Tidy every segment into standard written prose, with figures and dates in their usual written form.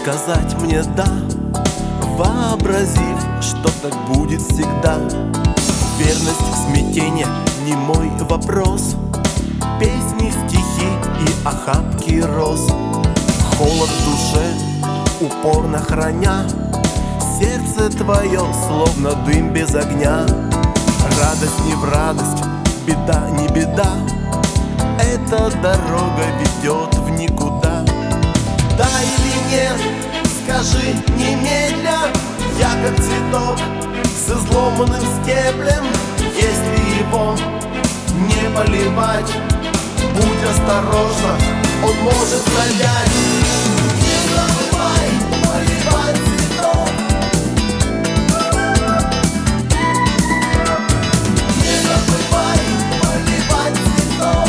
сказать мне «да», вообразив, что так будет всегда. Верность, смятение — не мой вопрос. Песни, стихи и охапки роз. Холод в душе, упорно храня, сердце твое, словно дым без огня. Радость не в радость, беда не беда, эта дорога ведет в никуда. Да или нет, скажи немедля. Я как цветок с изломанным стеблем. Если его не поливать, будь осторожна, он может завять. Не забывай поливать цветок. Не забывай поливать цветок.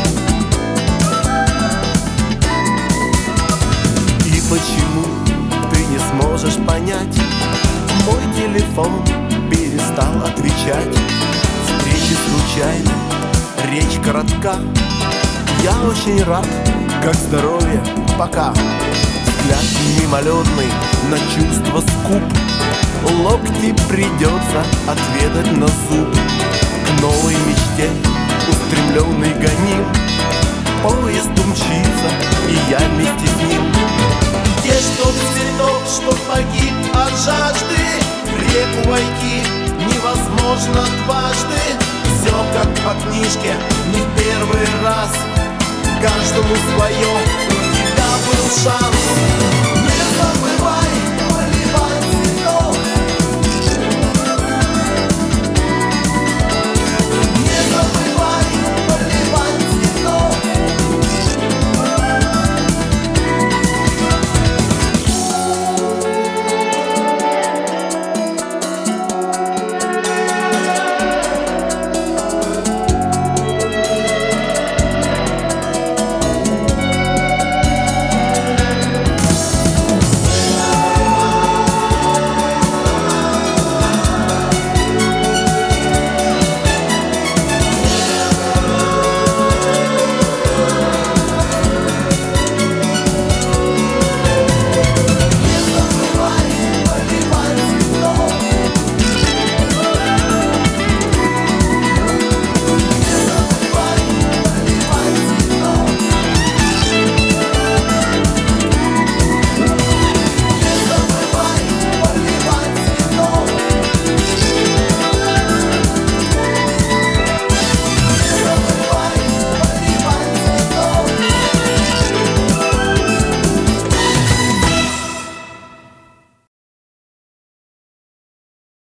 И почему ты не сможешь понять? Мой телефон перестал отвечать. Встречи случайны, речь коротка. Я очень рад, как здоровье, пока. Взгляд мимолетный, на чувства скуп. Локти придется отведать на зуб. К новой мечте устремленный гоним. Поезд умчится, и я вместе с ним. Где ж тот цветок, что погиб от жажды? В реку войти невозможно дважды. Все как по книжке, не в первый раз. Каждому свое, у тебя был шанс.